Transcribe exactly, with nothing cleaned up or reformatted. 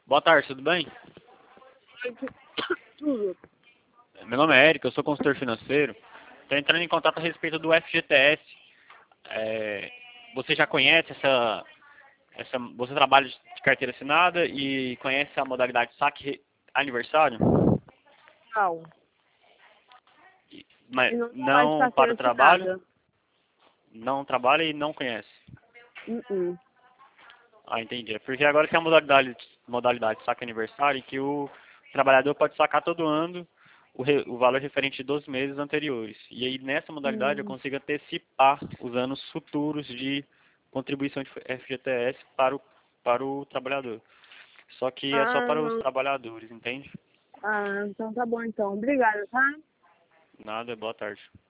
Boa tarde, tudo bem? Tudo. Meu nome é Érico, eu sou consultor financeiro. Estou entrando em contato a respeito do F G T S. É, você já conhece essa, essa... Você trabalha de carteira assinada e conhece a modalidade saque aniversário? Não. E- Mas E não trabalho de não para carteira o trabalho? assinada. Não trabalha e não conhece? Uh-uh. Ah, entendi. É porque agora tem a modalidade, modalidade saque aniversário em que o trabalhador pode sacar todo ano o, re, o valor referente de doze meses anteriores. E aí nessa modalidade eu Hum. consigo antecipar os anos futuros de contribuição de F G T S para o, para o trabalhador. Só que é só para os Ah, trabalhadores, entende? ah, então tá bom então. Obrigada, tá? Nada, boa tarde.